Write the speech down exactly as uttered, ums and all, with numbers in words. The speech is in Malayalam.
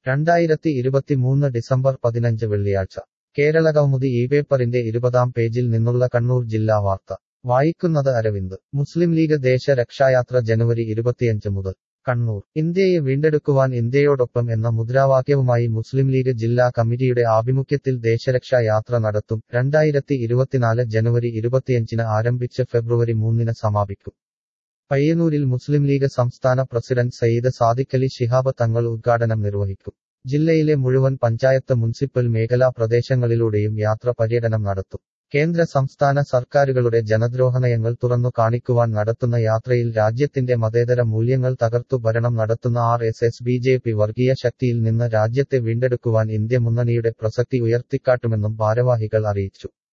രണ്ടായിരത്തി ഇരുപത്തിമൂന്ന് ഡിസംബർ പതിനഞ്ച് വെള്ളിയാഴ്ച കേരളകൗമുദി ഈ പേപ്പറിന്റെ ഇരുപതാം പേജിൽ നിന്നുള്ള കണ്ണൂർ ജില്ലാ വാർത്ത വായിക്കുന്നത് അരവിന്ദ് മുസ്ലിം ലീഗ് ദേശ രക്ഷായാത്ര ജനുവരി ഇരുപത്തിയഞ്ച് മുതൽ കണ്ണൂർ ഇന്ത്യയെ വീണ്ടെടുക്കുവാൻ ഇന്ത്യയോടൊപ്പം എന്ന മുദ്രാവാക്യവുമായി മുസ്ലിം ലീഗ് ജില്ലാ കമ്മിറ്റിയുടെ ആഭിമുഖ്യത്തിൽ ദേശരക്ഷാ യാത്ര നടത്തും രണ്ടായിരത്തി ഇരുപത്തിനാല് ജനുവരി ഇരുപത്തിയഞ്ചിന് ആരംഭിച്ച് ഫെബ്രുവരി മൂന്നിന് സമാപിക്കും പയ്യന്നൂരിൽ മുസ്ലിം ലീഗ് സംസ്ഥാന പ്രസിഡന്റ് സയ്യിദ് സാദിഖലി ശിഹാബ് തങ്ങൾ ഉദ്ഘാടനം നിർവഹിക്കും ജില്ലയിലെ മുഴുവൻ പഞ്ചായത്ത് മുനിസിപ്പൽ മേഖലാ പ്രദേശങ്ങളിലൂടെയും യാത്ര പര്യടനം നടത്തും കേന്ദ്ര സംസ്ഥാന സർക്കാരുകളുടെ ജനദ്രോഹനയങ്ങൾ തുറന്നു കാണിക്കുവാൻ നടത്തുന്ന യാത്രയിൽ രാജ്യത്തിന്റെ മതേതര മൂല്യങ്ങൾ തകർത്തു ഭരണം നടത്തുന്ന R S S B J P വർഗീയ ശക്തിയിൽ നിന്ന് രാജ്യത്തെ വീണ്ടെടുക്കുവാൻ ഇന്ത്യ മുന്നണിയുടെ പ്രസക്തി ഉയർത്തിക്കാട്ടുമെന്നും ഭാരവാഹികൾ അറിയിച്ചു